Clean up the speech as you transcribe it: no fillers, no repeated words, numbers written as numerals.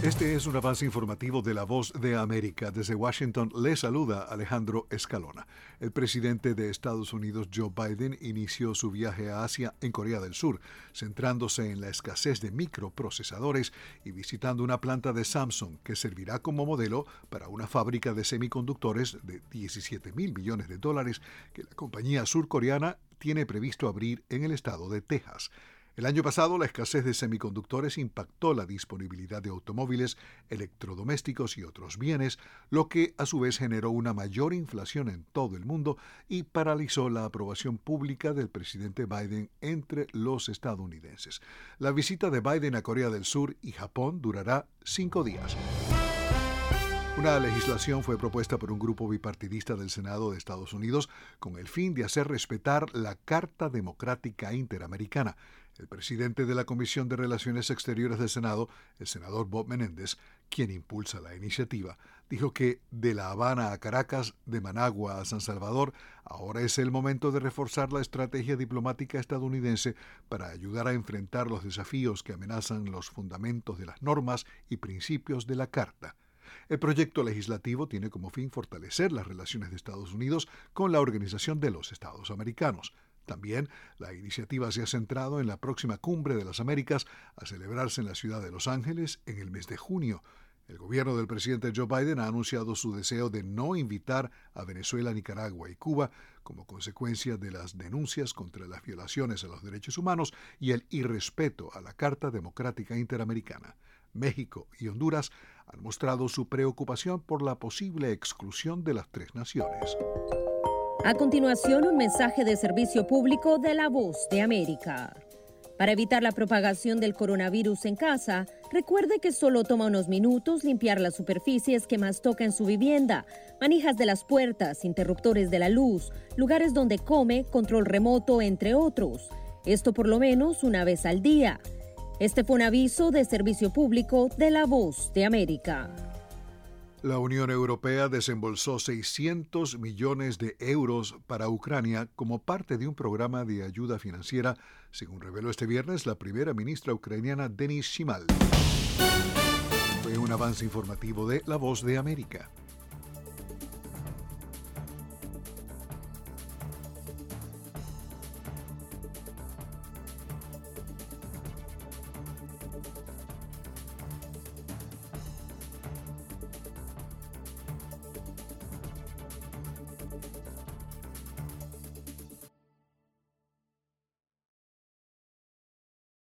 Este es un avance informativo de La Voz de América. Desde Washington le saluda Alejandro Escalona. El presidente de Estados Unidos, Joe Biden, inició su viaje a Asia en Corea del Sur, centrándose en la escasez de microprocesadores y visitando una planta de Samsung que servirá como modelo para una fábrica de semiconductores de $17,000 millones que la compañía surcoreana tiene previsto abrir en el estado de Texas. El año pasado, la escasez de semiconductores impactó la disponibilidad de automóviles, electrodomésticos y otros bienes, lo que a su vez generó una mayor inflación en todo el mundo y paralizó la aprobación pública del presidente Biden entre los estadounidenses. La visita de Biden a Corea del Sur y Japón durará 5 días. Una legislación fue propuesta por un grupo bipartidista del Senado de Estados Unidos con el fin de hacer respetar la Carta Democrática Interamericana. El presidente de la Comisión de Relaciones Exteriores del Senado, el senador Bob Menéndez, quien impulsa la iniciativa, dijo que de La Habana a Caracas, de Managua a San Salvador, ahora es el momento de reforzar la estrategia diplomática estadounidense para ayudar a enfrentar los desafíos que amenazan los fundamentos de las normas y principios de la Carta. El proyecto legislativo tiene como fin fortalecer las relaciones de Estados Unidos con la Organización de los Estados Americanos. También, la iniciativa se ha centrado en la próxima Cumbre de las Américas a celebrarse en la ciudad de Los Ángeles en el mes de junio. El gobierno del presidente Joe Biden ha anunciado su deseo de no invitar a Venezuela, Nicaragua y Cuba como consecuencia de las denuncias contra las violaciones a los derechos humanos y el irrespeto a la Carta Democrática Interamericana. México y Honduras han mostrado su preocupación por la posible exclusión de las tres naciones. A continuación, un mensaje de servicio público de La Voz de América. Para evitar la propagación del coronavirus en casa, recuerde que solo toma unos minutos limpiar las superficies que más toca en su vivienda, manijas de las puertas, interruptores de la luz, lugares donde come, control remoto, entre otros. Esto por lo menos una vez al día. Este fue un aviso de servicio público de La Voz de América. La Unión Europea desembolsó 600 millones de euros para Ucrania como parte de un programa de ayuda financiera, según reveló este viernes la primera ministra ucraniana Denys Shmyhal. Fue un avance informativo de La Voz de América.